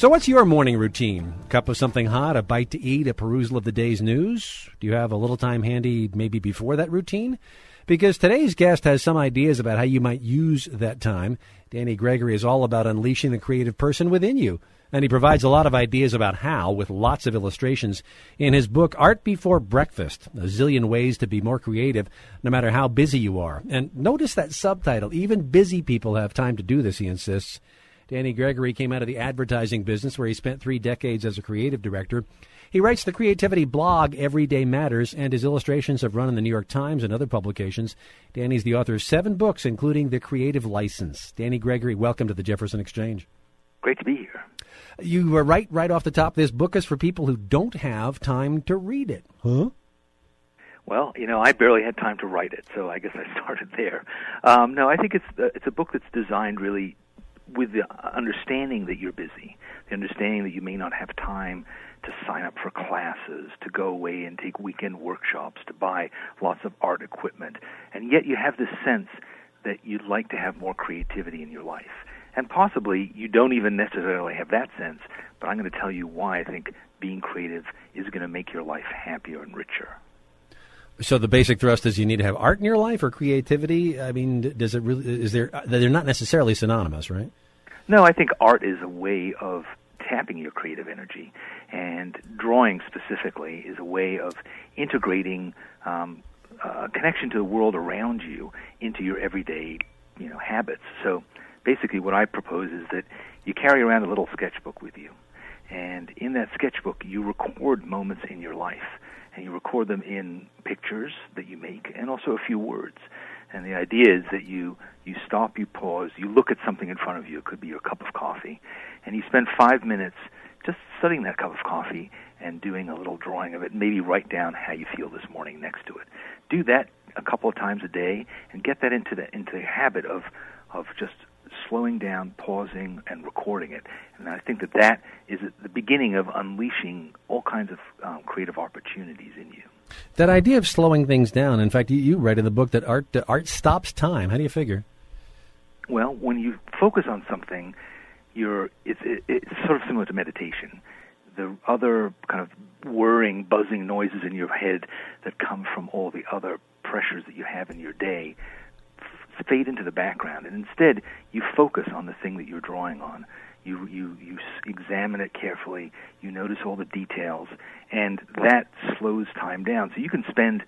So what's your morning routine? A cup of something hot, a bite to eat, a perusal of the day's news? Do you have a little time handy maybe before that routine? Because today's guest has some ideas about how you might use that time. Danny Gregory is all about unleashing the creative person within you. And he provides a lot of ideas about how, with lots of illustrations, in his book, Art Before Breakfast, a zillion ways to be more creative, no matter how busy you are. And notice that subtitle, even busy people have time to do this, he insists. Danny Gregory came out of the advertising business where he spent 3 decades as a creative director. He writes the creativity blog Everyday Matters, and his illustrations have run in the New York Times and other publications. Danny's the author of 7 books, including The Creative License. Danny Gregory, welcome to the Jefferson Exchange. Great to be here. You were right off the top. This book is for people who don't have time to read it. Huh? Well, I barely had time to write it, so I guess I started there. No, I think it's a book that's designed really with the understanding that you're busy, the understanding that you may not have time to sign up for classes, to go away and take weekend workshops, to buy lots of art equipment, and yet you have this sense that you'd like to have more creativity in your life. And possibly you don't even necessarily have that sense, but I'm going to tell you why I think being creative is going to make your life happier and richer. So the basic thrust is you need to have art in your life or creativity? I mean, does it really? They're not necessarily synonymous, right? No, I think art is a way of tapping your creative energy, and drawing specifically is a way of integrating a connection to the world around you into your everyday, habits. So basically what I propose is that you carry around a little sketchbook with you, and in that sketchbook you record moments in your life, and you record them in pictures that you make and also a few words. And the idea is that you stop, you pause, you look at something in front of you. It could be your cup of coffee, and you spend 5 minutes just studying that cup of coffee and doing a little drawing of it. Maybe write down how you feel this morning next to it. Do that a couple of times a day and get that into the habit of just slowing down, pausing, and recording it. And I think that is the beginning of unleashing all kinds of creative opportunities in you. That idea of slowing things down, in fact, you write in the book that art stops time. How do you figure? Well, when you focus on something, it's sort of similar to meditation. The other kind of whirring, buzzing noises in your head that come from all the other pressures that you have in your day fade into the background, and instead you focus on the thing that you're drawing on. You examine it carefully, you notice all the details, and that slows time down. So you can spend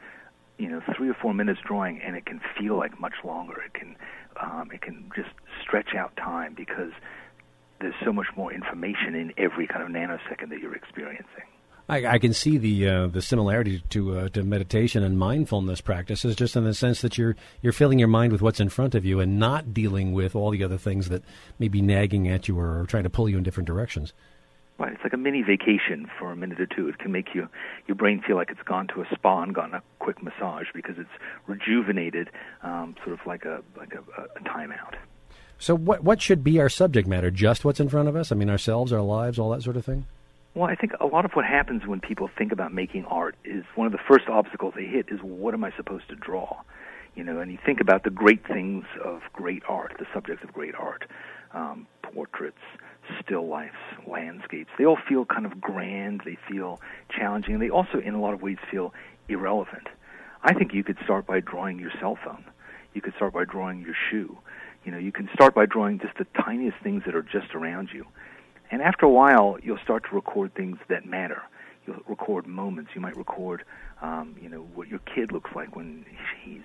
3 or 4 minutes drawing, and it can feel like much longer. It can just stretch out time because there's so much more information in every kind of nanosecond that you're experiencing. I can see the similarity to meditation and mindfulness practices, just in the sense that you're filling your mind with what's in front of you and not dealing with all the other things that may be nagging at you or trying to pull you in different directions. Right, it's like a mini vacation for a minute or two. It can make your brain feel like it's gone to a spa and gotten a quick massage because it's rejuvenated, sort of like a timeout. So what should be our subject matter? Just what's in front of us? I mean, ourselves, our lives, all that sort of thing? Well, I think a lot of what happens when people think about making art is one of the first obstacles they hit is, what am I supposed to draw? And you think about the great things of great art, the subjects of great art, portraits, still lifes, landscapes. They all feel kind of grand, they feel challenging, and they also, in a lot of ways, feel irrelevant. I think you could start by drawing your cell phone. You could start by drawing your shoe. You can start by drawing just the tiniest things that are just around you. And after a while, you'll start to record things that matter. You'll record moments. You might record, what your kid looks like when he's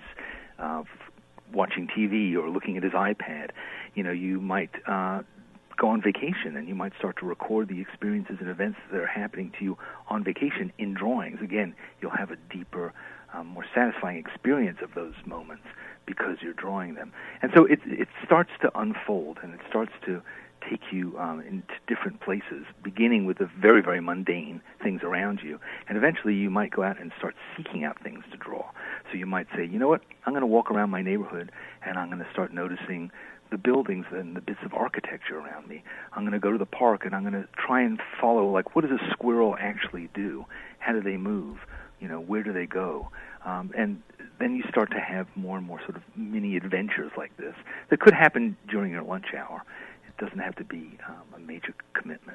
watching TV or looking at his iPad. You might go on vacation, and you might start to record the experiences and events that are happening to you on vacation in drawings. Again, you'll have a deeper, more satisfying experience of those moments because you're drawing them. And so it starts to unfold, and it starts to take you into different places, beginning with the very, very mundane things around you. And eventually you might go out and start seeking out things to draw. So you might say, you know what, I'm going to walk around my neighborhood, and I'm going to start noticing the buildings and the bits of architecture around me. I'm going to go to the park, and I'm going to try and follow, like, what does a squirrel actually do? How do they move? Where do they go? And then you start to have more and more sort of mini adventures like this that could happen during your lunch hour. Doesn't have to be a major commitment.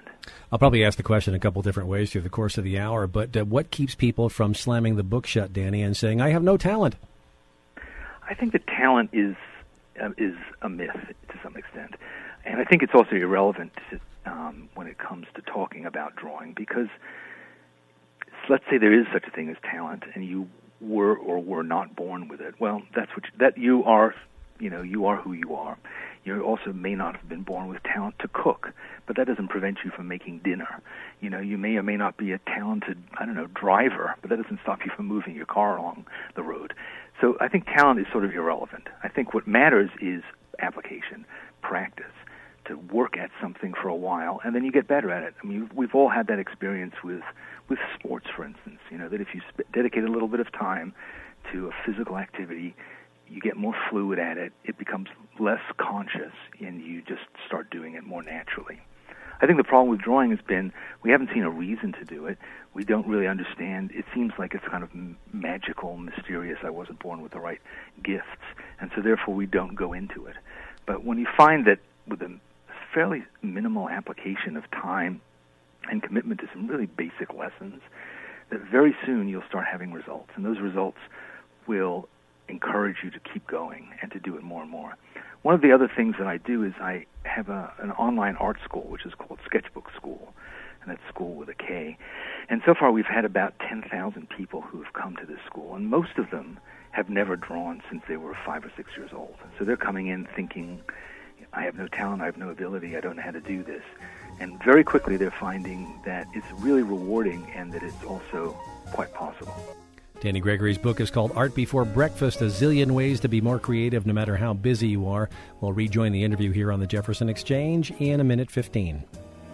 I'll probably ask the question a couple different ways through the course of the hour, but what keeps people from slamming the book shut, Danny, and saying, I have no talent? I think that talent is a myth to some extent. And I think it's also irrelevant when it comes to talking about drawing, because let's say there is such a thing as talent and you were or were not born with it. Well, you are who you are. You also may not have been born with talent to cook, but that doesn't prevent you from making dinner. You may or may not be a talented, driver, but that doesn't stop you from moving your car along the road. So I think talent is sort of irrelevant. I think what matters is application, practice, to work at something for a while, and then you get better at it. I mean, we've all had that experience with sports, for instance, that if you dedicate a little bit of time to a physical activity, you get more fluid at it, it becomes less conscious, and you just start doing it more naturally. I think the problem with drawing has been we haven't seen a reason to do it. We don't really understand. It seems like it's kind of magical, mysterious. I wasn't born with the right gifts, and so therefore we don't go into it. But when you find that with a fairly minimal application of time and commitment to some really basic lessons, that very soon you'll start having results, and those results will encourage you to keep going and to do it more and more. One of the other things that I do is I have an online art school, which is called Sketchbook School, and that's school with a K. And so far we've had about 10,000 people who have come to this school, and most of them have never drawn since they were 5 or 6 years old. So they're coming in thinking, I have no talent, I have no ability, I don't know how to do this. And very quickly they're finding that it's really rewarding and that it's also quite possible. Danny Gregory's book is called Art Before Breakfast, A Zillion Ways to Be More Creative No Matter How Busy You Are. We'll rejoin the interview here on the Jefferson Exchange in a minute 15.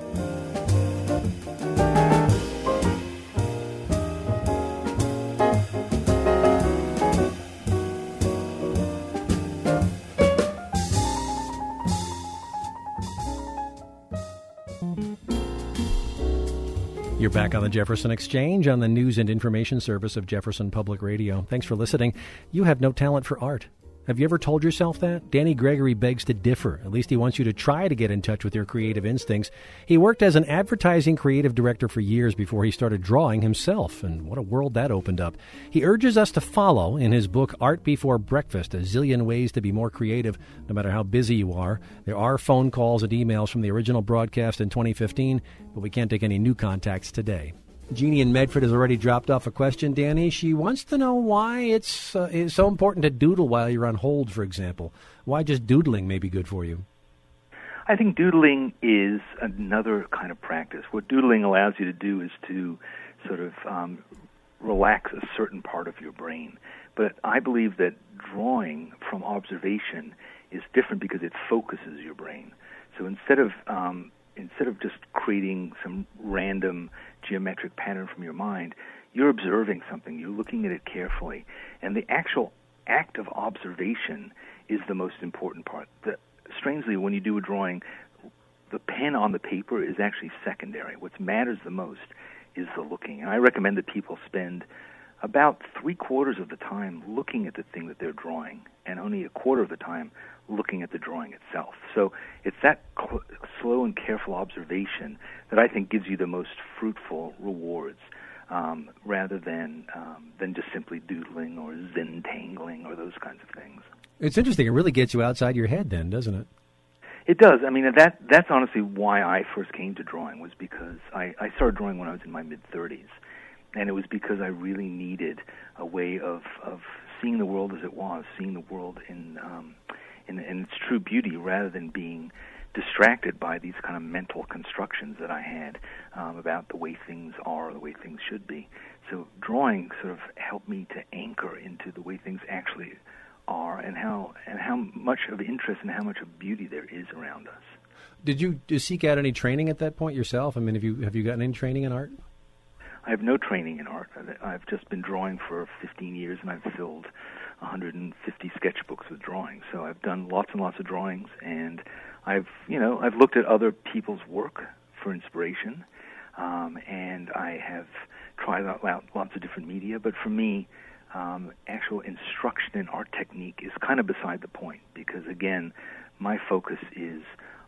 You're back on the Jefferson Exchange on the news and information service of Jefferson Public Radio. Thanks for listening. You have no talent for art. Have you ever told yourself that? Danny Gregory begs to differ. At least he wants you to try to get in touch with your creative instincts. He worked as an advertising creative director for years before he started drawing himself, and what a world that opened up. He urges us to follow in his book, Art Before Breakfast, A Zillion Ways to Be More Creative no matter how busy you are. There are phone calls and emails from the original broadcast in 2015, but we can't take any new contacts today. Jeannie in Medford has already dropped off a question, Danny. She wants to know why it's so important to doodle while you're on hold, for example. Why just doodling may be good for you. I think doodling is another kind of practice. What doodling allows you to do is to sort of relax a certain part of your brain. But I believe that drawing from observation is different because it focuses your brain. So instead of just creating some random geometric pattern from your mind, you're observing something, you're looking at it carefully, and the actual act of observation is the most important part. Strangely, when you do a drawing, the pen on the paper is actually secondary. What matters the most is the looking. And I recommend that people spend about 3/4 of the time looking at the thing that they're drawing, and only 1/4 of the time looking at the drawing itself. So it's that slow and careful observation that I think gives you the most fruitful rewards, rather than just simply doodling or Zentangling or those kinds of things. It's interesting. It really gets you outside your head then, doesn't it? It does. I mean, that's honestly why I first came to drawing, was because I started drawing when I was in my mid-30s. And it was because I really needed a way of seeing the world as it was, seeing the world in its true beauty, rather than being distracted by these kind of mental constructions that I had about the way things are, the way things should be. So drawing sort of helped me to anchor into the way things actually are, and how much of interest and how much of beauty there is around us. Did you seek out any training at that point yourself? I mean, have you gotten any training in art? I have no training in art. I've just been drawing for 15 years, and I've filled 150 sketchbooks with drawings. So I've done lots and lots of drawings, and I've looked at other people's work for inspiration, and I have tried out lots of different media. But for me, actual instruction in art technique is kind of beside the point, because again, my focus is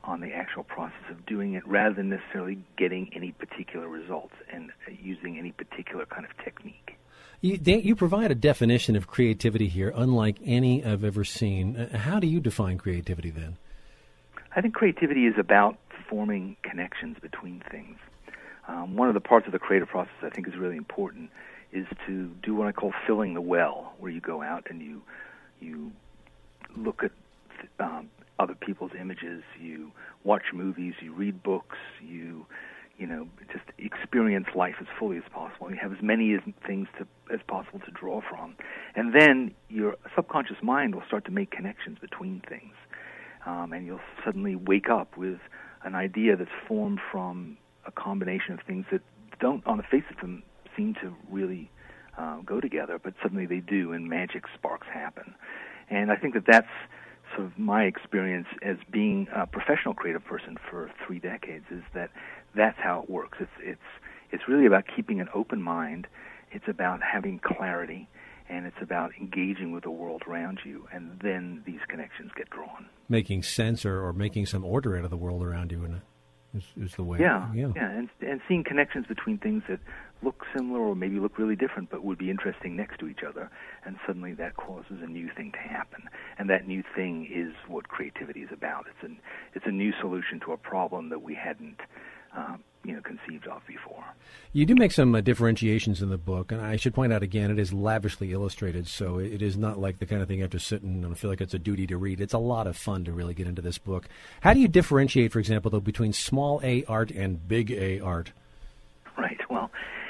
on the actual process of doing it rather than necessarily getting any particular results and using any particular kind of technique. You provide a definition of creativity here unlike any I've ever seen. How do you define creativity then? I think creativity is about forming connections between things. One of the parts of the creative process I think is really important is to do what I call filling the well, where you go out and you look at other people's images, you watch movies, you read books, you just experience life as fully as possible. You have as many things as possible to draw from. And then your subconscious mind will start to make connections between things. And you'll suddenly wake up with an idea that's formed from a combination of things that don't, on the face of them, seem to really go together, but suddenly they do, and magic sparks happen. And I think that's sort of my experience as being a professional creative person for 3 decades, is that's how it works. It's really about keeping an open mind. It's about having clarity, and it's about engaging with the world around you, and then these connections get drawn. Making sense or making some order out of the world around you is the way. Yeah, and seeing connections between things that look similar or maybe look really different but would be interesting next to each other, and suddenly that causes a new thing to happen. And that new thing is what creativity is about. It's a new solution to a problem that we hadn't conceived of before. You do make some differentiations in the book, and I should point out again, it is lavishly illustrated, so it is not like the kind of thing you have to sit and feel like it's a duty to read. It's a lot of fun to really get into this book. How do you differentiate, for example, though, between small A art and big A art? Right. Well,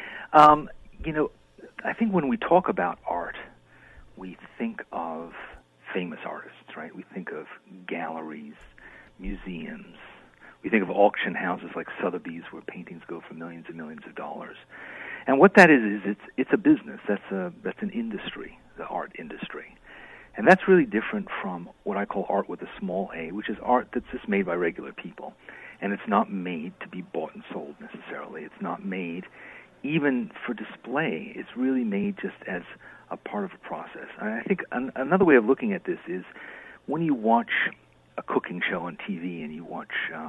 I think when we talk about art, we think of famous artists, right? We think of galleries, museums. We think of auction houses like Sotheby's, where paintings go for millions and millions of dollars. And what that is it's a business. That's an industry, the art industry. And that's really different from what I call art with a small a, which is art that's just made by regular people. And it's not made to be bought and sold necessarily. It's not made even for display. It's really made just as a part of a process. And I think another way of looking at this is when you watch a cooking show on TV and you watch,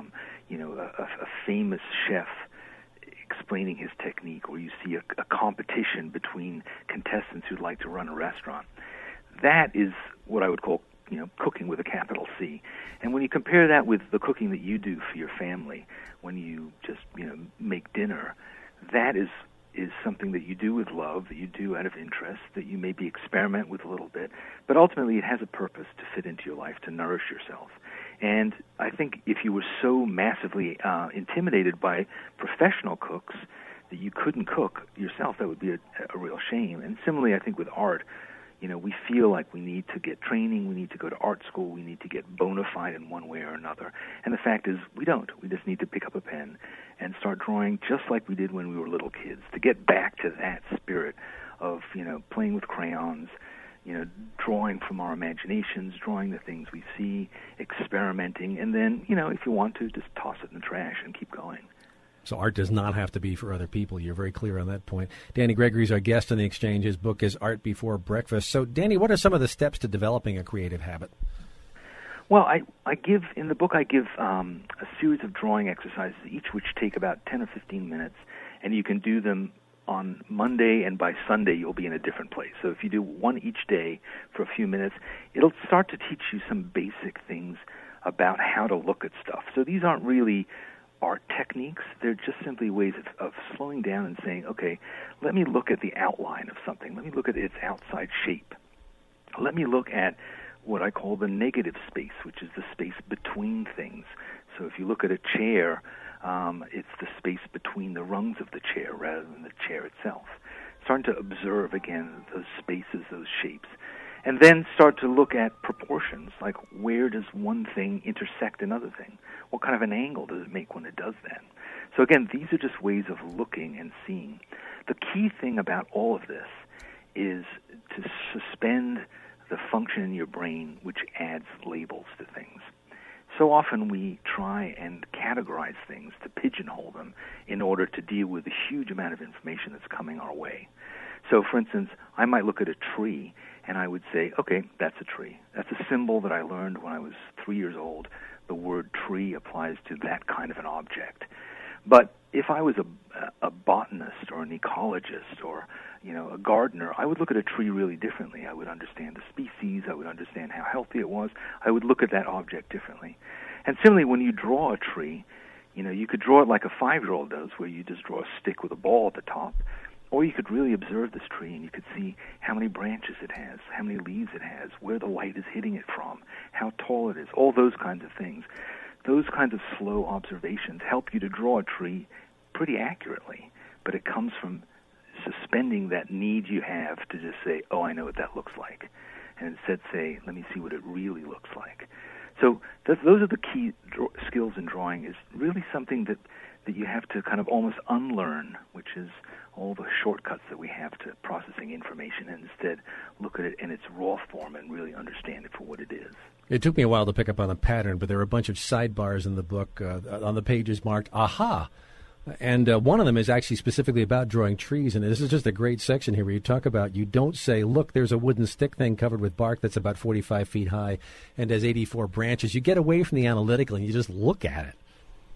a famous chef explaining his technique, or you see a competition between contestants who'd like to run a restaurant. That is what I would call, cooking with a capital C. And when you compare that with the cooking that you do for your family, when you just, make dinner, that is something that you do with love, that you do out of interest, that you maybe experiment with a little bit, but ultimately it has a purpose to fit into your life, to nourish yourself. And I think if you were so massively intimidated by professional cooks that you couldn't cook yourself, that would be a real shame. And similarly, I think with art, we feel like we need to get training, we need to go to art school, we need to get bona fide in one way or another. And the fact is, we don't. We just need to pick up a pen and start drawing just like we did when we were little kids, to get back to that spirit of, playing with crayons, drawing from our imaginations, drawing the things we see, experimenting, and then, if you want to, just toss it in the trash and keep going. So art does not have to be for other people. You're very clear on that point. Danny Gregory is our guest on The Exchange. His book is Art Before Breakfast. So, Danny, what are some of the steps to developing a creative habit? Well, I give a series of drawing exercises, each which take about 10 or 15 minutes, and you can do them on Monday, and by Sunday you'll be in a different place. So if you do one each day for a few minutes, it'll start to teach you some basic things about how to look at stuff. So these aren't really art techniques. They're just simply ways of slowing down and saying, okay, let me look at the outline of something. Let me look at its outside shape. Let me look at what I call the negative space, which is the space between things. So if you look at a chair, it's the space between the rungs of the chair rather than the chair itself. Starting to observe, again, those spaces, those shapes. And then start to look at proportions, like where does one thing intersect another thing? What kind of an angle does it make when it does that? So again, these are just ways of looking and seeing. The key thing about all of this is to suspend the function in your brain which adds labels to things. So often we try and categorize things to pigeonhole them in order to deal with the huge amount of information that's coming our way. So, for instance, I might look at a tree and I would say, okay, that's a tree. That's a symbol that I learned when I was 3 years old the word tree applies to that kind of an object. But if I was a botanist or an ecologist or, a gardener, I would look at a tree really differently. I would understand the species. I would understand how healthy it was. I would look at that object differently. And similarly, when you draw a tree, you could draw it like a 5-year-old does, where you just draw a stick with a ball at the top, or you could really observe this tree and you could see how many branches it has, how many leaves it has, where the light is hitting it from, how tall it is, all those kinds of things. Those kinds of slow observations help you to draw a tree pretty accurately, but it comes from suspending that need you have to just say, oh, I know what that looks like, and instead say, let me see what it really looks like. So those are the key skills in drawing, is really something that you have to kind of almost unlearn, which is all the shortcuts that we have to processing information, and instead look at it in its raw form and really understand it for what it is. It took me a while to pick up on the pattern, but there are a bunch of sidebars in the book on the pages marked "Aha." And one of them is actually specifically about drawing trees, and this is just a great section here where you talk about, you don't say, look, there's a wooden stick thing covered with bark that's about 45 feet high and has 84 branches. You get away from the analytical and you just look at it.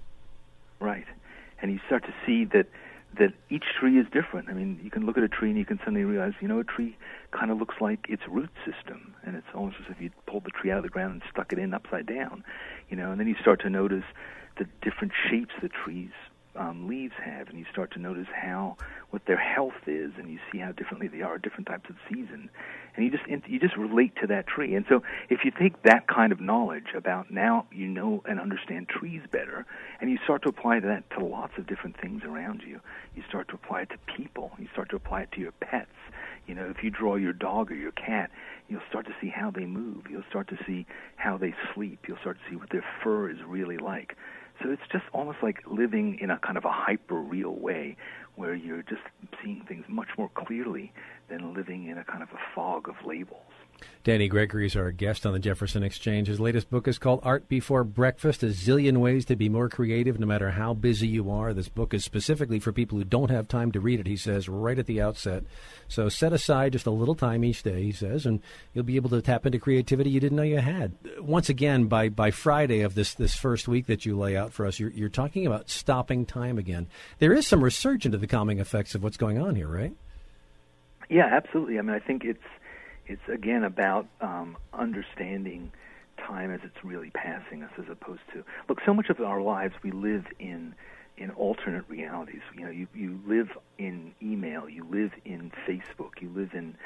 Right. And you start to see that each tree is different. I mean, you can look at a tree and you can suddenly realize, a tree kind of looks like its root system, and it's almost as if you pulled the tree out of the ground and stuck it in upside down, and then you start to notice the different shapes the trees leaves have, and you start to notice what their health is, and you see how differently they are at different types of season, and you just relate to that tree. And so if you take that kind of knowledge about, now you know and understand trees better, and you start to apply that to lots of different things around you. You start to apply it to people. You start to apply it to your pets. If you draw your dog or your cat, you'll start to see how they move. You'll start to see how they sleep. You'll start to see what their fur is really like. So it's just almost like living in a kind of a hyper-real way, where you're just seeing things much more clearly than living in a kind of a fog of labels. Danny Gregory is our guest on the Jefferson Exchange. His latest book is called Art Before Breakfast, A Zillion Ways to Be More Creative No Matter How Busy You Are. This book is specifically for people who don't have time to read it, he says, right at the outset. So set aside just a little time each day, he says, and you'll be able to tap into creativity you didn't know you had. Once again, by Friday of this first week that you lay out for us, you're talking about stopping time again. There is some research into the calming effects of what's going on here, right? Yeah, absolutely. I mean, I think it's again about understanding time as it's really passing us, as opposed to, look, so much of our lives we live in alternate realities. You live in email, you live in Facebook, you live in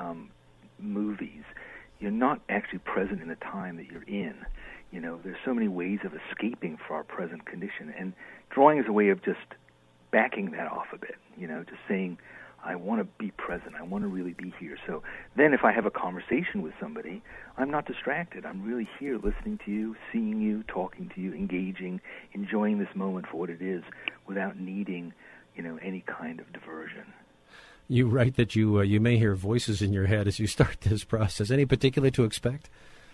movies. You're not actually present in the time that you're in. There's so many ways of escaping for our present condition, and drawing is a way of just backing that off a bit, just saying, I want to be present. I want to really be here. So then if I have a conversation with somebody, I'm not distracted. I'm really here listening to you, seeing you, talking to you, engaging, enjoying this moment for what it is without needing, any kind of diversion. You write that you may hear voices in your head as you start this process. Any particular to expect?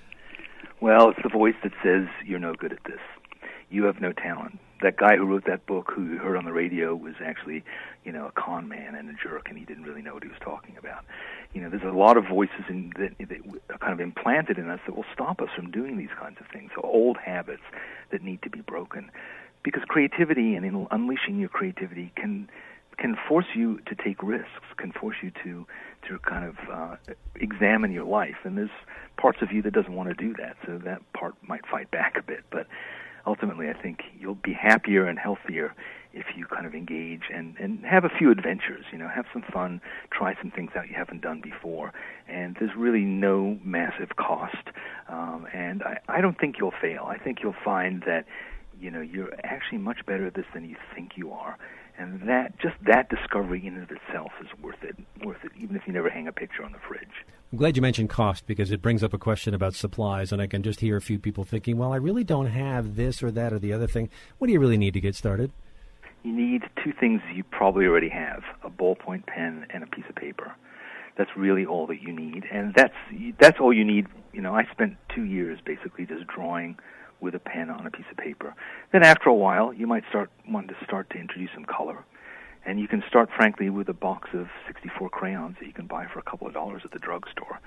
Well, it's the voice that says, you're no good at this. You have no talent. That guy who wrote that book, who you heard on the radio, was actually, a con man and a jerk, and he didn't really know what he was talking about. There's a lot of voices that are kind of implanted in us that will stop us from doing these kinds of things, so old habits that need to be broken. Because creativity and unleashing your creativity can force you to take risks, can force you to kind of examine your life, and there's parts of you that doesn't want to do that, so that part might fight back a bit, but ultimately, I think you'll be happier and healthier if you kind of engage and have a few adventures, have some fun, try some things out you haven't done before. And there's really no massive cost. And I don't think you'll fail. I think you'll find that, you're actually much better at this than you think you are. And that discovery in and of itself is worth it, even if you never hang a picture on the fridge. I'm glad you mentioned cost, because it brings up a question about supplies, and I can just hear a few people thinking, well, I really don't have this or that or the other thing. What do you really need to get started? You need two things you probably already have, a ballpoint pen and a piece of paper. That's really all that you need, and that's all you need. I spent 2 years basically just drawing with a pen on a piece of paper. Then after a while, you might want to introduce some color. And you can start, frankly, with a box of 64 crayons that you can buy for a couple of dollars at the drugstore.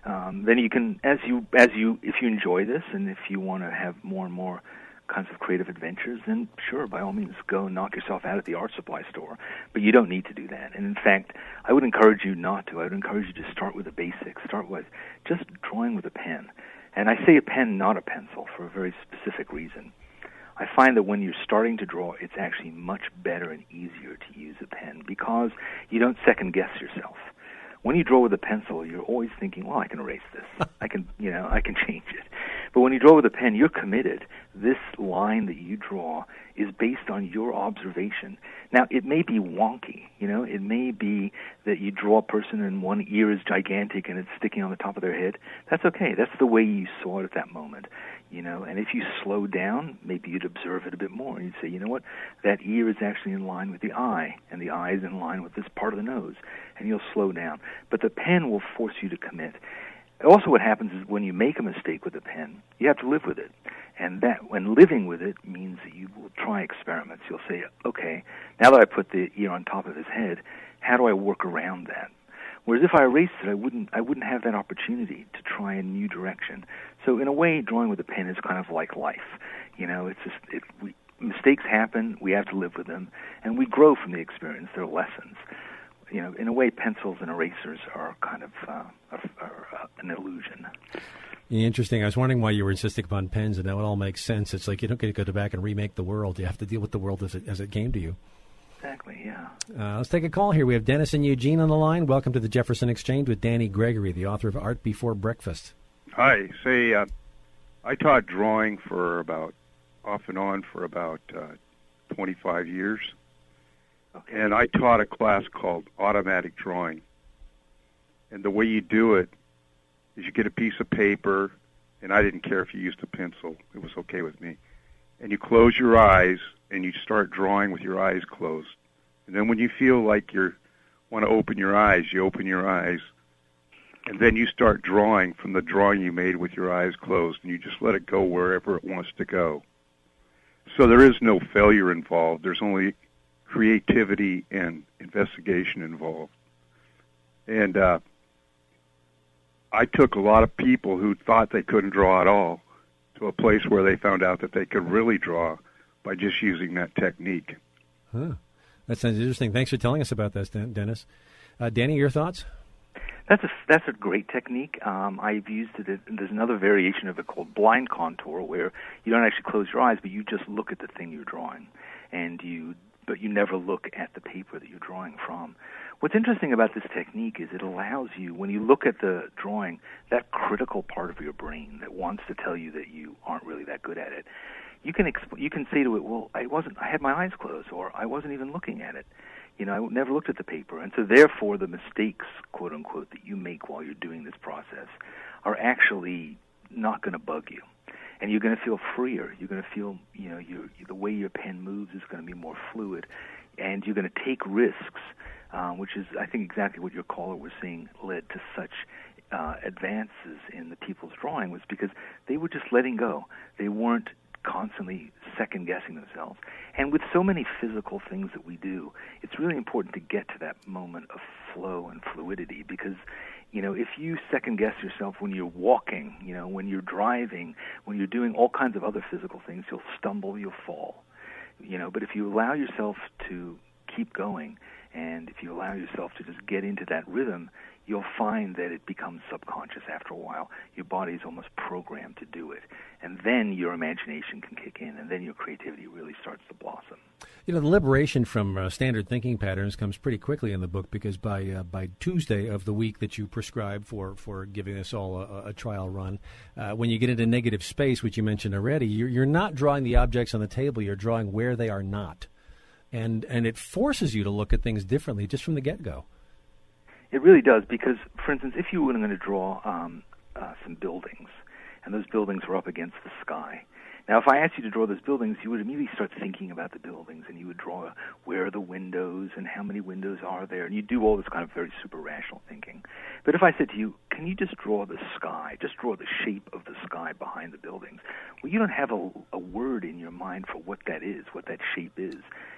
Then you can, if you enjoy this, and if you want to have more and more kinds of creative adventures, then sure, by all means, go knock yourself out at the art supply store. But you don't need to do that. And in fact, I would encourage you not to. I would encourage you to start with the basics. Start with just drawing with a pen. And I say a pen, not a pencil, for a very specific reason. I find that when you're starting to draw, it's actually much better and easier to use a pen because you don't second-guess yourself. When you draw with a pencil, you're always thinking, well, I can erase this. I can change it. But when you draw with a pen, you're committed. This line that you draw is based on your observation. Now, it may be wonky, It may be that you draw a person and one ear is gigantic and it's sticking on the top of their head. That's okay. That's the way you saw it at that moment, And if you slow down, maybe you'd observe it a bit more. And you'd say, you know what? That ear is actually in line with the eye, and the eye is in line with this part of the nose. And you'll slow down. But the pen will force you to commit. Also, what happens is when you make a mistake with a pen, you have to live with it. And that, when living with it, means that you will try experiments. You'll say, okay, now that I put the ear on top of his head, how do I work around that? Whereas if I erased it, I wouldn't have that opportunity to try a new direction. So in a way, drawing with a pen is kind of like life. Mistakes happen, we have to live with them, and we grow from the experience. They're lessons. In a way, pencils and erasers are kind of an illusion. Yeah, interesting. I was wondering why you were insisting upon pens, and now it all makes sense. It's like you don't get to go back and remake the world. You have to deal with the world as it came to you. Exactly, yeah. Let's take a call here. We have Dennis and Eugene on the line. Welcome to the Jefferson Exchange with Danny Gregory, the author of Art Before Breakfast. Hi. I taught drawing off and on for about 25 years. Okay. And I taught a class called Automatic Drawing. And the way you do it is you get a piece of paper, and I didn't care if you used a pencil. It was okay with me. And you close your eyes, and you start drawing with your eyes closed. And then when you feel like you want to open your eyes, you open your eyes. And then you start drawing from the drawing you made with your eyes closed, and you just let it go wherever it wants to go. So there is no failure involved. There's only creativity and investigation involved. And I took a lot of people who thought they couldn't draw at all to a place where they found out that they could really draw by just using that technique. Huh. That sounds interesting. Thanks for telling us about this, Dennis. Danny, your thoughts? That's a great technique. I've used it. There's another variation of it called blind contour, where you don't actually close your eyes, but you just look at the thing you're drawing, but you never look at the paper that you're drawing from. What's interesting about this technique is it allows you, when you look at the drawing, that critical part of your brain that wants to tell you that you aren't really that good at it, you can say to it, well, I had my eyes closed, or I wasn't even looking at it. I never looked at the paper. And so therefore the mistakes, quote unquote, that you make while you're doing this process are actually not going to bug you. And you're going to feel freer. You're going to feel, the way your pen moves is going to be more fluid. And you're going to take risks, which is, I think, exactly what your caller was saying led to such advances in the people's drawing, was because they were just letting go. They weren't constantly second-guessing themselves. And with so many physical things that we do, it's really important to get to that moment of flow and fluidity, because if you second-guess yourself when you're walking, when you're driving, when you're doing all kinds of other physical things, you'll stumble, you'll fall. But if you allow yourself to keep going, and if you allow yourself to just get into that rhythm, you'll find that it becomes subconscious after a while. Your body's almost programmed to do it. And then your imagination can kick in, and then your creativity really starts to blossom. The liberation from standard thinking patterns comes pretty quickly in the book, because by Tuesday of the week that you prescribe for giving us all a trial run, when you get into negative space, which you mentioned already, you're not drawing the objects on the table, you're drawing where they are not. And it forces you to look at things differently just from the get-go. It really does, because, for instance, if you were going to draw some buildings, and those buildings were up against the sky. Now, if I asked you to draw those buildings, you would immediately start thinking about the buildings, and you would draw where are the windows and how many windows are there, and you do all this kind of very super rational thinking. But if I said to you, can you just draw the sky, just draw the shape of the sky behind the buildings? Well, you don't have a word in your mind for what that is, what that shape is.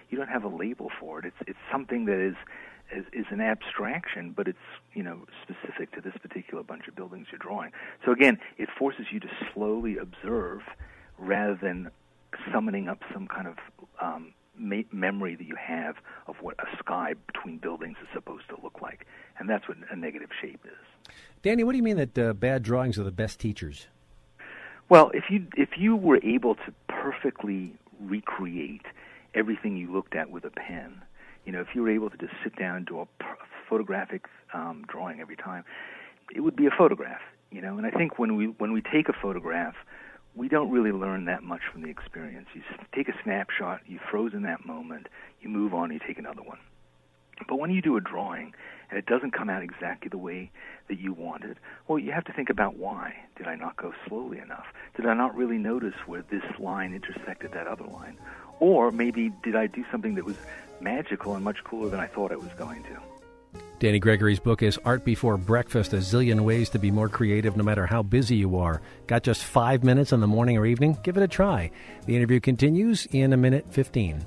you don't have a label for it. It's something that is an abstraction, but it's, you know, specific to this particular bunch of buildings you're drawing. So again, it forces you to slowly observe rather than summoning up some kind of memory that you have of what a sky between buildings is supposed to look like. And that's what a negative shape is. Danny, what do you mean that bad drawings are the best teachers? Well, if you were able to perfectly recreate everything you looked at with a pen, you know, if you were able to just sit down and do a photographic drawing every time, it would be a photograph, you know. And I think when we take a photograph, we don't really learn that much from the experience. You take a snapshot, you froze in that moment, you move on, you take another one. But when you do a drawing and it doesn't come out exactly the way that you wanted, well, you have to think about why. Did I not go slowly enough? Did I not really notice where this line intersected that other line? Or maybe did I do something that was magical and much cooler than I thought I was going to? Danny Gregory's book is Art Before Breakfast, A Zillion Ways to Be More Creative No Matter How Busy You Are. Got just 5 minutes in the morning or evening? Give it a try. The interview continues in a minute 15.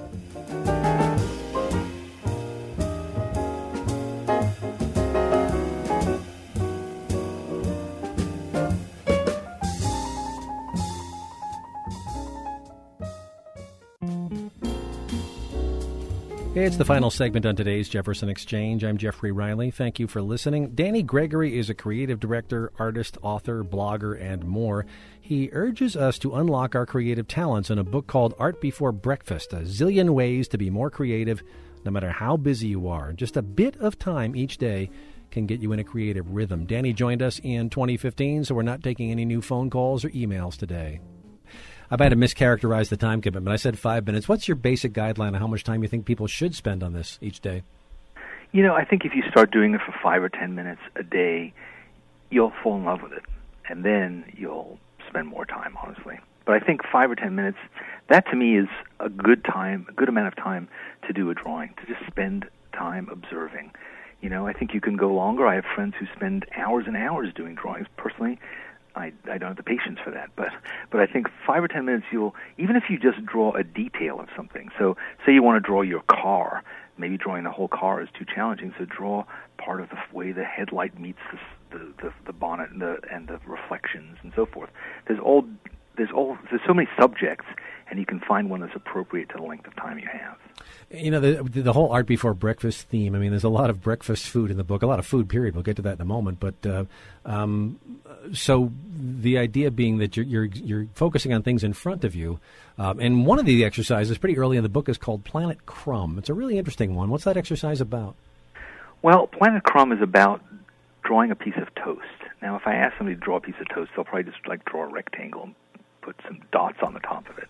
Hey, it's the final segment on today's Jefferson Exchange. I'm Jeffrey Riley. Thank you for listening. Danny Gregory is a creative director, artist, author, blogger, and more. He urges us to unlock our creative talents in a book called Art Before Breakfast, A Zillion Ways to Be More Creative no matter how busy you are. Just a bit of time each day can get you in a creative rhythm. Danny joined us in 2015, so we're not taking any new phone calls or emails today. I might have mischaracterized the time commitment. I said 5 minutes. What's your basic guideline on how much time you think people should spend on this each day? You know, I think if you start doing it for 5 or 10 minutes a day, you'll fall in love with it. And then you'll spend more time, honestly. But I think 5 or 10 minutes, that to me is a good amount of time to do a drawing, to just spend time observing. You know, I think you can go longer. I have friends who spend hours and hours doing drawings. Personally, I don't have the patience for that, but I think 5 or 10 minutes even if you just draw a detail of something. So say you want to draw your car, maybe drawing the whole car is too challenging, so draw part of the way the headlight meets the bonnet and the reflections and so forth. There's so many subjects, and you can find one that's appropriate to the length of time you have. You know, the whole Art Before Breakfast theme, I mean, there's a lot of breakfast food in the book, a lot of food, period. We'll get to that in a moment. But so the idea being that you're focusing on things in front of you. And one of the exercises pretty early in the book is called Planet Crumb. It's a really interesting one. What's that exercise about? Well, Planet Crumb is about drawing a piece of toast. Now, if I ask somebody to draw a piece of toast, they'll probably just draw a rectangle and put some dots on the top of it.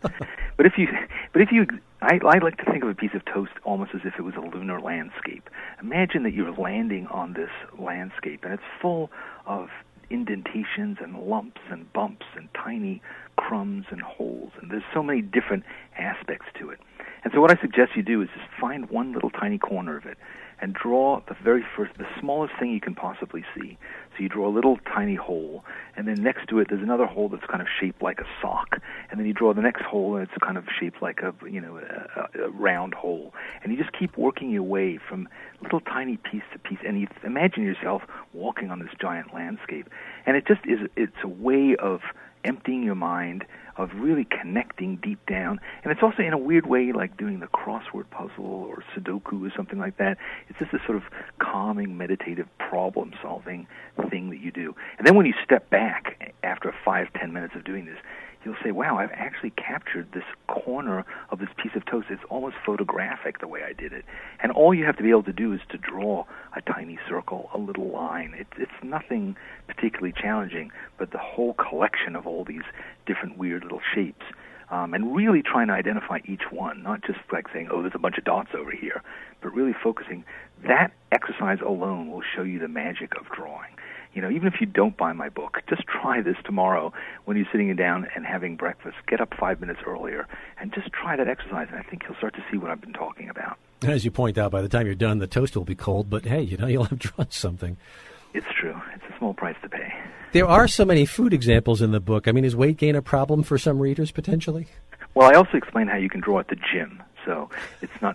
I like to think of a piece of toast almost as if it was a lunar landscape. Imagine that you're landing on this landscape, and it's full of indentations and lumps and bumps and tiny crumbs and holes, and there's so many different aspects to it. And so what I suggest you do is just find one little tiny corner of it and draw the smallest thing you can possibly see. So you draw a little tiny hole, and then next to it there's another hole that's kind of shaped like a sock, and then you draw the next hole and it's kind of shaped like a round hole, and you just keep working your way from little tiny piece to piece, and you imagine yourself walking on this giant landscape, and it's a way of emptying your mind, of really connecting deep down. And it's also in a weird way like doing the crossword puzzle or Sudoku or something like that. It's just this sort of calming, meditative, problem-solving thing that you do. And then when you step back after 5-10 minutes of doing this, you'll say, wow, I've actually captured this corner of this piece of toast. It's almost photographic the way I did it. And all you have to be able to do is to draw a tiny circle, a little line. It's nothing particularly challenging, but the whole collection of all these different weird little shapes, and really trying to identify each one, not just like saying, oh, there's a bunch of dots over here, but really focusing. That exercise alone will show you the magic of drawing. You know, even if you don't buy my book, just try this tomorrow when you're sitting down and having breakfast. Get up 5 minutes earlier and just try that exercise, and I think you'll start to see what I've been talking about. As you point out, by the time you're done, the toast will be cold, but hey, you'll have drawn something. It's true. It's a small price to pay. There are so many food examples in the book. I mean, is weight gain a problem for some readers, potentially? Well, I also explain how you can draw at the gym. So it's not.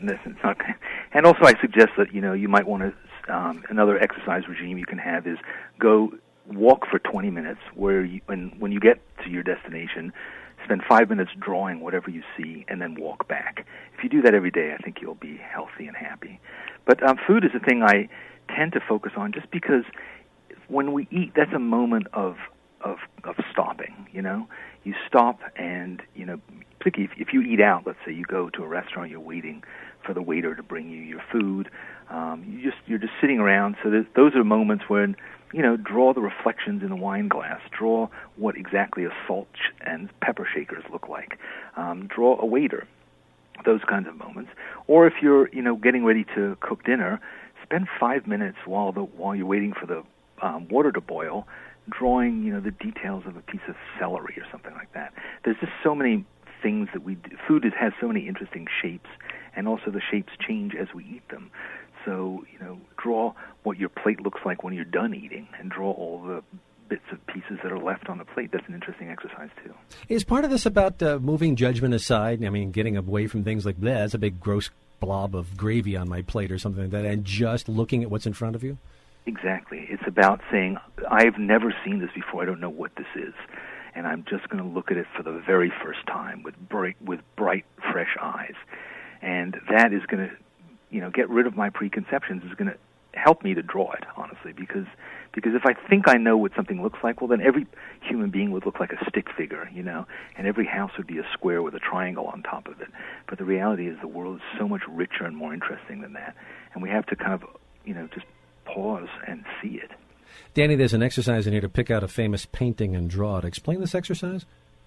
And also, I suggest that you might want to. Another exercise regime you can have is go walk for 20 minutes. Where when you get to your destination, spend 5 minutes drawing whatever you see, and then walk back. If you do that every day, I think you'll be healthy and happy. But food is a thing I tend to focus on, just because when we eat, that's a moment of stopping. You stop, and particularly if you eat out. Let's say you go to a restaurant, you're waiting for the waiter to bring you your food. You're just sitting around. So those are moments when draw the reflections in the wine glass. Draw what exactly a salt and pepper shakers look like. Draw a waiter. Those kinds of moments. Or if you're getting ready to cook dinner, spend 5 minutes while you're waiting for the water to boil, drawing the details of a piece of celery or something like that. There's just so many things that we do. Food has so many interesting shapes, and also the shapes change as we eat them. So draw what your plate looks like when you're done eating, and draw all the bits and pieces that are left on the plate. That's an interesting exercise too. Is part of this about moving judgment aside? I mean, getting away from things like, that's a big gross blob of gravy on my plate or something like that, and just looking at what's in front of you? Exactly. It's about saying, I've never seen this before. I don't know what this is. And I'm just going to look at it for the very first time with bright, fresh eyes. And that is going to, get rid of my preconceptions, is going to help me to draw it, honestly, because if I think I know what something looks like, well, then every human being would look like a stick figure, and every house would be a square with a triangle on top of it. But the reality is the world is so much richer and more interesting than that, and we have to kind of, just pause and see it. Danny, there's an exercise in here to pick out a famous painting and draw it. Explain this exercise.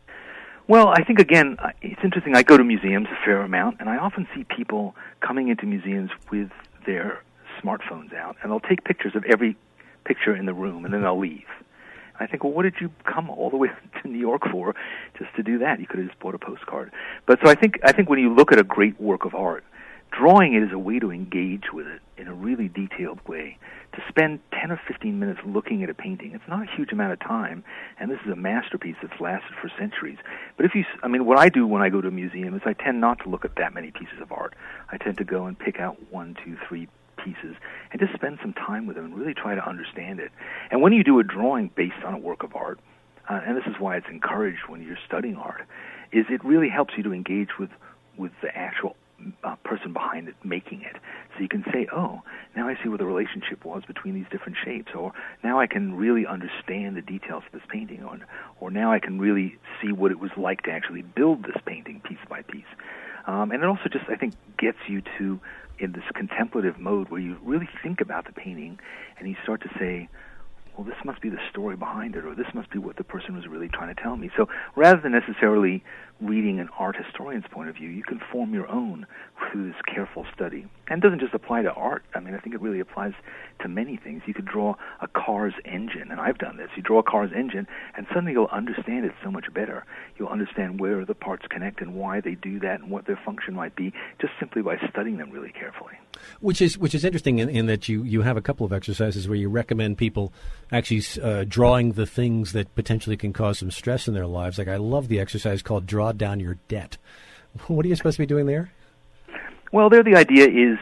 Well, I think, again, it's interesting. I go to museums a fair amount, and I often see people coming into museums with their smartphones out, and they'll take pictures of every picture in the room, and then they'll leave. I think, well, what did you come all the way to New York for, just to do that? You could have just bought a postcard. But so I think when you look at a great work of art, drawing it is a way to engage with it in a really detailed way. To spend 10 or 15 minutes looking at a painting, it's not a huge amount of time, and this is a masterpiece that's lasted for centuries. But what I do when I go to a museum is I tend not to look at that many pieces of art. I tend to go and pick out 1, 2, 3 pieces and just spend some time with them and really try to understand it. And when you do a drawing based on a work of art, and this is why it's encouraged when you're studying art, is it really helps you to engage with the actual person behind it, making it. So you can say, oh, now I see what the relationship was between these different shapes, or now I can really understand the details of this painting, or now I can really see what it was like to actually build this painting piece by piece. And it also just, I think, gets you to, in this contemplative mode where you really think about the painting and you start to say, well, this must be the story behind it, or this must be what the person was really trying to tell me. So rather than necessarily reading an art historian's point of view, you can form your own through this careful study. And it doesn't just apply to art. I think it really applies to many things. You could draw a car's engine, and I've done this. You draw a car's engine, and suddenly you'll understand it so much better. You'll understand where the parts connect and why they do that and what their function might be, just simply by studying them really carefully. Which is interesting in that you have a couple of exercises where you recommend people actually drawing the things that potentially can cause some stress in their lives. Like, I love the exercise called Draw Down Your Debt. What are you supposed to be doing there? Well, there the idea is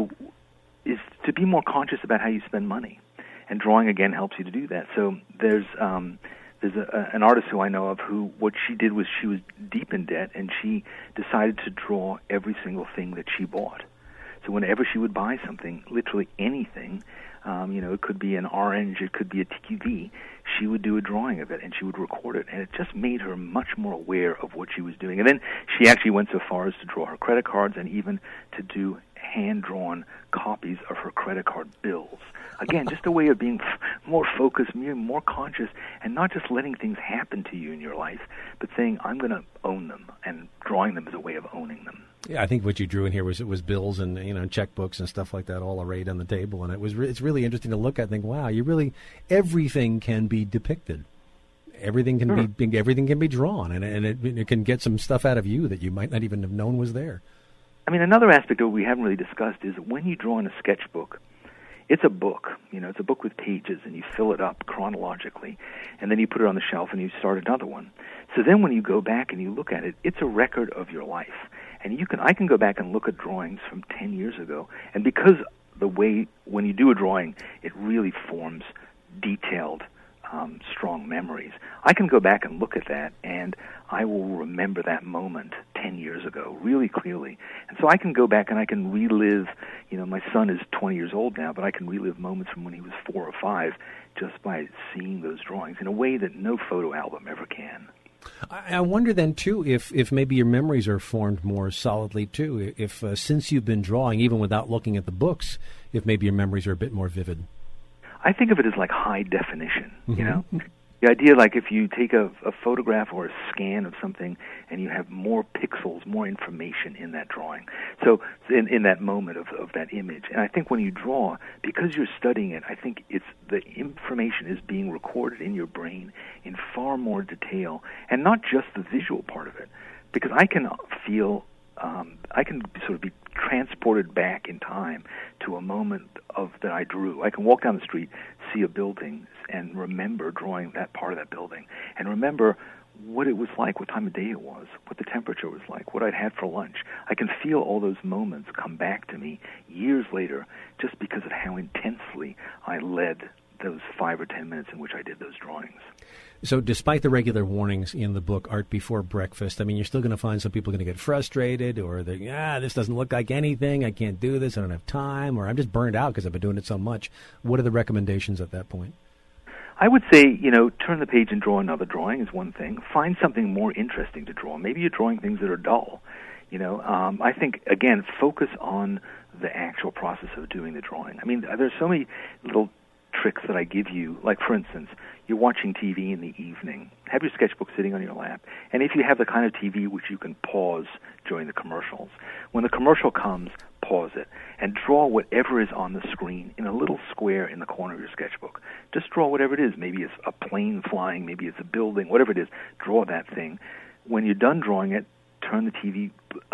to be more conscious about how you spend money, and drawing again helps you to do that. So there's an artist who I know of who, what she did was she was deep in debt, and she decided to draw every single thing that she bought. So whenever she would buy something, literally anything, it could be an orange, it could be a TV, she would do a drawing of it and she would record it, and it just made her much more aware of what she was doing. And then she actually went so far as to draw her credit cards and even to do hand-drawn copies of her credit card bills. Again, just a way of being more focused, more conscious, and not just letting things happen to you in your life, but saying, I'm going to own them, and drawing them as a way of owning them. Yeah, I think what you drew in here was bills and checkbooks and stuff like that all arrayed on the table, and it's really interesting to look at and think, wow, everything can be depicted. Everything can be drawn, and it can get some stuff out of you that you might not even have known was there. Another aspect of what we haven't really discussed is when you draw in a sketchbook, it's a book. It's a book with pages, and you fill it up chronologically, and then you put it on the shelf and you start another one. So then when you go back and you look at it, it's a record of your life. And I can go back and look at drawings from 10 years ago, and because the way when you do a drawing, it really forms detailed, strong memories. I can go back and look at that, and I will remember that moment 10 years ago really clearly. And so I can go back and I can relive, my son is 20 years old now, but I can relive moments from when he was 4 or 5 just by seeing those drawings in a way that no photo album ever can. I wonder then, too, if maybe your memories are formed more solidly, too, if since you've been drawing, even without looking at the books, if maybe your memories are a bit more vivid. I think of it as like high definition, The idea, like if you take a photograph or a scan of something and you have more pixels, more information in that drawing. So in that moment of that image. And I think when you draw, because you're studying it, I think the information is being recorded in your brain in far more detail, and not just the visual part of it. Because I can feel, I can sort of be transported back in time to a moment that I drew. I can walk down the street, see a building, and remember drawing that part of that building, and remember what it was like, what time of day it was, what the temperature was like, what I'd had for lunch. I can feel all those moments come back to me years later just because of how intensely I led those 5 or 10 minutes in which I did those drawings. So despite the regular warnings in the book, Art Before Breakfast, I mean, you're still going to find some people going to get frustrated, or this doesn't look like anything, I can't do this, I don't have time, or I'm just burned out because I've been doing it so much. What are the recommendations at that point? I would say, turn the page and draw another drawing is one thing. Find something more interesting to draw. Maybe you're drawing things that are dull. I think, again, focus on the actual process of doing the drawing. I mean, there's so many little tricks that I give you. Like, for instance, you're watching TV in the evening. Have your sketchbook sitting on your lap. And if you have the kind of TV which you can pause during the commercials, when the commercial comes, pause it and draw whatever is on the screen in a little square in the corner of your sketchbook. Just draw whatever it is. Maybe it's a plane flying, maybe it's a building, whatever it is. Draw that thing. When you're done drawing it, turn the TV,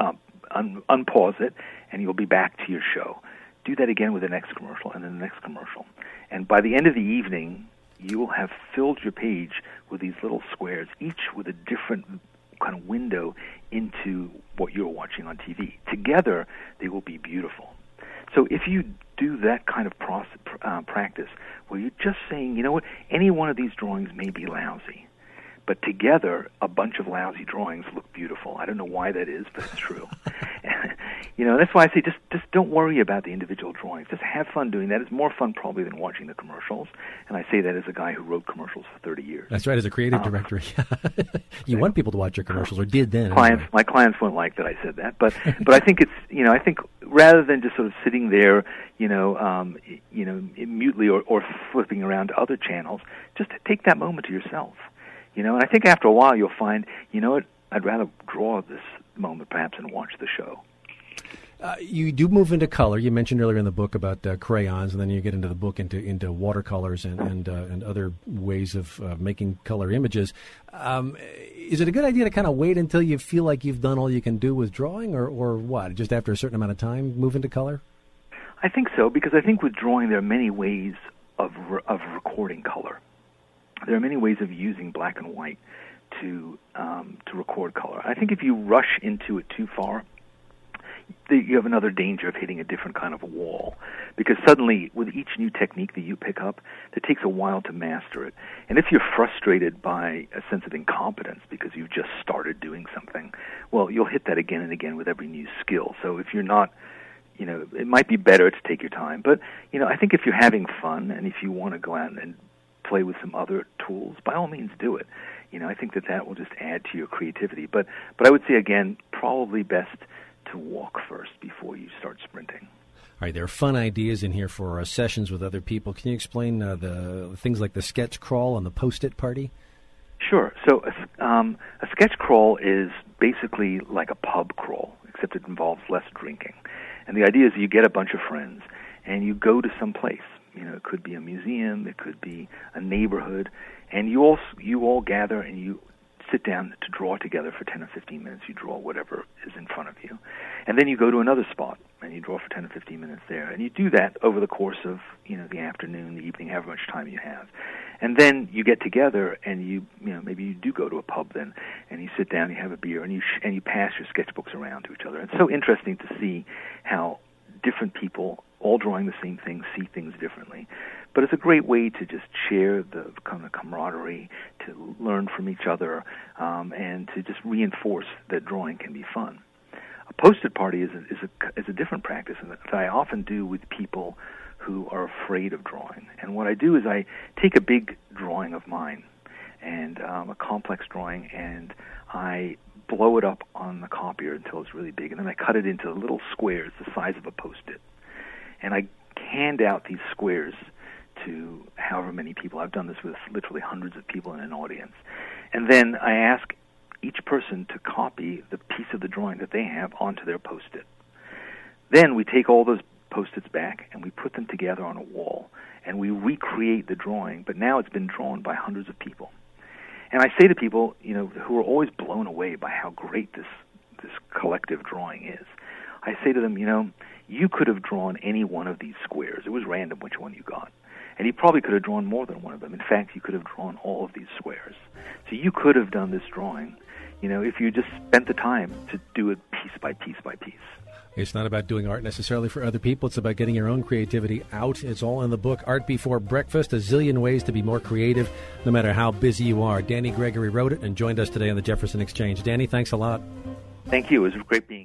unpause it, and you'll be back to your show. Do that again with the next commercial and then the next commercial. And by the end of the evening, you will have filled your page with these little squares, each with a different kind of window into what you're watching on TV. Together, they will be beautiful. So if you do that kind of practice, where you're just saying, you know what, any one of these drawings may be lousy, but together, a bunch of lousy drawings look beautiful. I don't know why that is, but it's true. That's why I say just don't worry about the individual drawings. Just have fun doing that. It's more fun probably than watching the commercials. And I say that as a guy who wrote commercials for 30 years. That's right, as a creative director. You want people to watch your commercials, or did then. Anyway. My clients won't like that I said that. But I think it's, I think rather than just sort of sitting there, mutely or flipping around to other channels, just take that moment to yourself. And I think after a while you'll find, I'd rather draw this moment perhaps and watch the show. You do move into color. You mentioned earlier in the book about crayons, and then you get into the book into watercolors and other ways of making color images. Is it a good idea to kind of wait until you feel like you've done all you can do with drawing, or what? Just after a certain amount of time, move into color? I think so, because I think with drawing there are many ways of recording color. There are many ways of using black and white to record color. I think if you rush into it too far, you have another danger of hitting a different kind of wall, because suddenly with each new technique that you pick up, it takes a while to master it. And if you're frustrated by a sense of incompetence because you've just started doing something, well, you'll hit that again and again with every new skill. So if you're not, it might be better to take your time. But, I think if you're having fun and if you want to go out and play with some other tools, by all means do it. I think that will just add to your creativity. But I would say, again, probably best to walk first before you start sprinting. All right, there are fun ideas in here for sessions with other people. Can you explain the things like the sketch crawl and the Post-it party? Sure. So a sketch crawl is basically like a pub crawl, except it involves less drinking. And the idea is you get a bunch of friends and you go to some place. It could be a museum, it could be a neighborhood, and you all gather and you sit down to draw together for 10 or 15 minutes. You draw whatever is in front of you. And then you go to another spot and you draw for 10 or 15 minutes there. And you do that over the course of, the afternoon, the evening, however much time you have. And then you get together, and you know, maybe you do go to a pub then, and you sit down, you have a beer, and you pass your sketchbooks around to each other. It's so interesting to see how different people, all drawing the same thing, see things differently. But it's a great way to just share the kind of camaraderie, to learn from each other, and to just reinforce that drawing can be fun. A Post-it party is a different practice that I often do with people who are afraid of drawing. And what I do is I take a big drawing of mine, and a complex drawing, and I blow it up on the copier until it's really big, and then I cut it into little squares the size of a Post-it. And I hand out these squares to however many people. I've done this with literally hundreds of people in an audience. And then I ask each person to copy the piece of the drawing that they have onto their Post-it. Then we take all those Post-its back and we put them together on a wall, and we recreate the drawing, but now it's been drawn by hundreds of people. And I say to people, you know, who are always blown away by how great this collective drawing is, I say to them, you know, you could have drawn any one of these squares. It was random which one you got. And you probably could have drawn more than one of them. In fact, you could have drawn all of these squares. So you could have done this drawing, you know, if you just spent the time to do it piece by piece by piece. It's not about doing art necessarily for other people. It's about getting your own creativity out. It's all in the book, Art Before Breakfast, a zillion ways to be more creative, no matter how busy you are. Danny Gregory wrote it and joined us today on the Jefferson Exchange. Danny, thanks a lot. Thank you. It was great being